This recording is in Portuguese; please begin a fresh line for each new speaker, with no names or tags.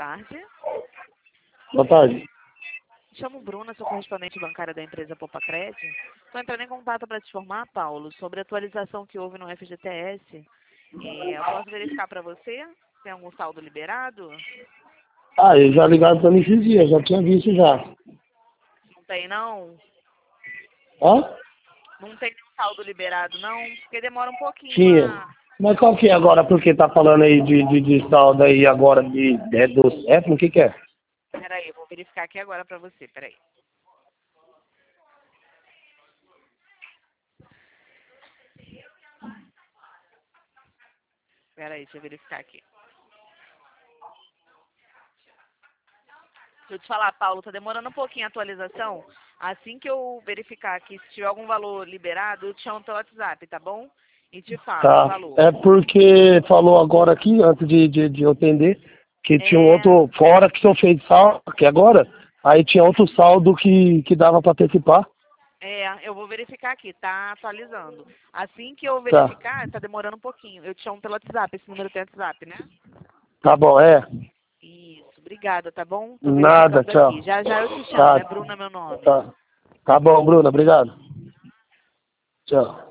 tarde.
Boa tarde.
Chamo Bruna, sou correspondente bancária da empresa Popacred. Estou entrando em contato para te informar, Paulo, sobre a atualização que houve no FGTS. Eu posso verificar para você? Tem algum saldo liberado?
Ah, eles já ligaram pra mim esses dias, já tinha visto já.
Não tem, não?
Hã?
Não tem nenhum saldo liberado, não? Porque demora um pouquinho
Tinha. Mas qual que é agora? Porque tá falando aí de saldo aí agora do CEP, o que é?
Peraí, eu vou verificar aqui agora para você, peraí. Peraí, deixa eu verificar aqui. Deixa eu te falar, Paulo, tá demorando um pouquinho a atualização. Assim que eu verificar aqui, se tiver algum valor liberado, eu te chamo pelo WhatsApp, tá bom? E te falo o
Tá.
valor.
É porque falou agora aqui, antes de eu atender, que tinha um
É,
outro, fora que eu fez saldo, que agora, aí tinha outro saldo que dava pra antecipar.
eu vou verificar aqui, tá atualizando. Assim que eu
Tá.
verificar, tá demorando um pouquinho. Eu te chamo pelo WhatsApp, esse número tem WhatsApp, né?
Tá bom, é.
Isso, obrigada, tá bom? Tô
Nada,
verificando
tchau.
aqui. Já já eu te chamo,
Tá.
é Bruna meu nome.
Tá. Tá bom, Bruna, obrigado. Tchau.